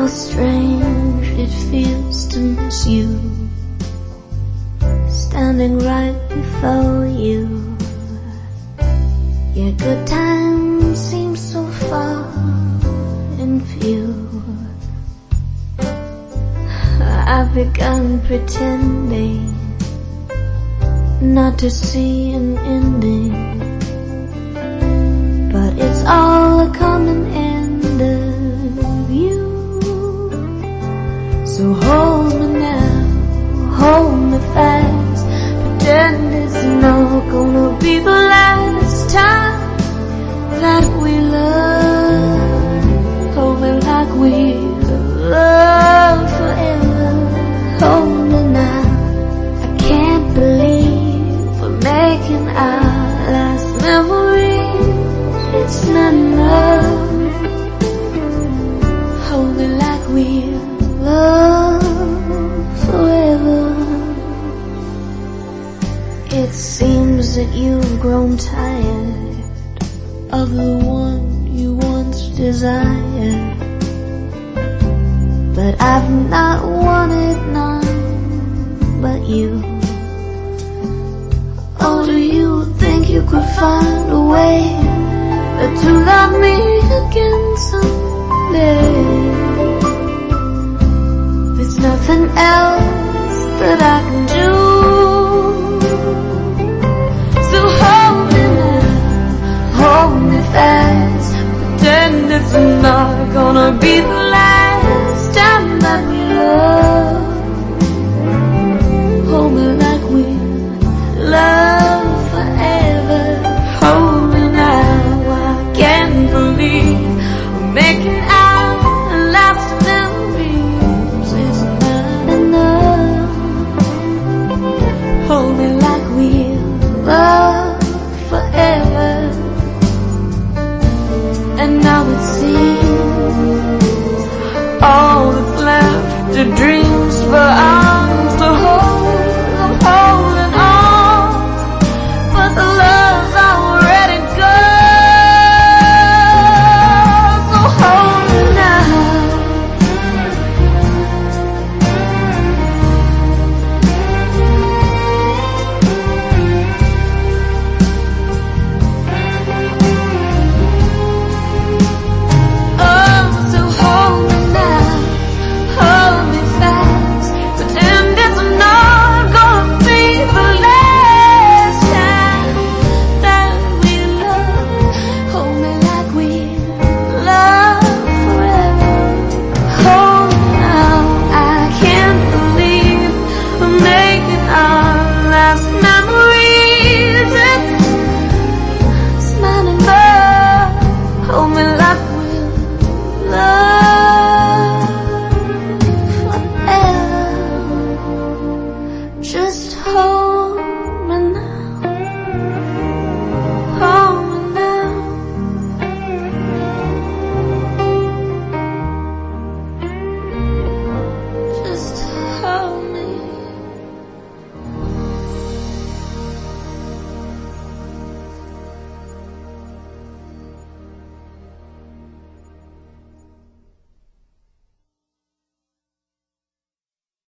How strange it feels to miss you, standing right before you. Your good times seem so far and few. I've begun pretending not to see an ending, but it's all a common end of you. So hold me now, hold me fast, pretend it's not gonna be the last time that we love. Hold me like we love forever. Hold me now, I can't believe we're making our last memory. It's not enough. Hold me like we love forever. It seems that you've grown tired of the one you once desired, but I've not wanted none but you. Oh, do you think you could find a way to love me again someday? There's nothing else that I can do.